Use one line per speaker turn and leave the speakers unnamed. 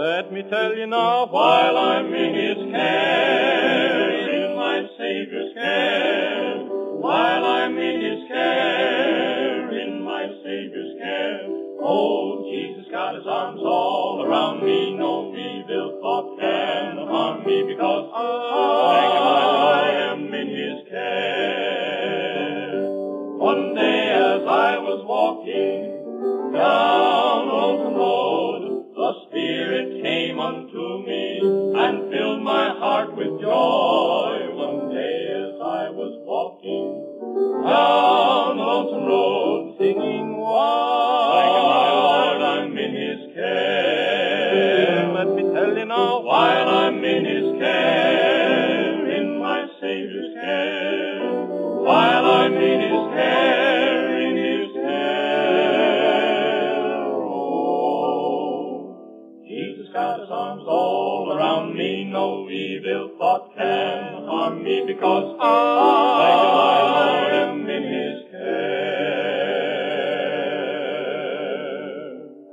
Let me tell you now, while I'm in His care, in my Savior's care, while I'm in His care, in my Savior's care, oh, Jesus got His arms all around me, no evil thought can harm me, because I am in His care. One day as I was walking down Oldham Road, the Spirit came unto me and filled my heart with joy. One day as I was walking down Oldham Road, singing, while I'm in His care. Let me tell you now, while I'm in His care, in my Savior's care, while I'm in His care, in His care, oh, Jesus got His arms all around me, no evil thought can harm me, because I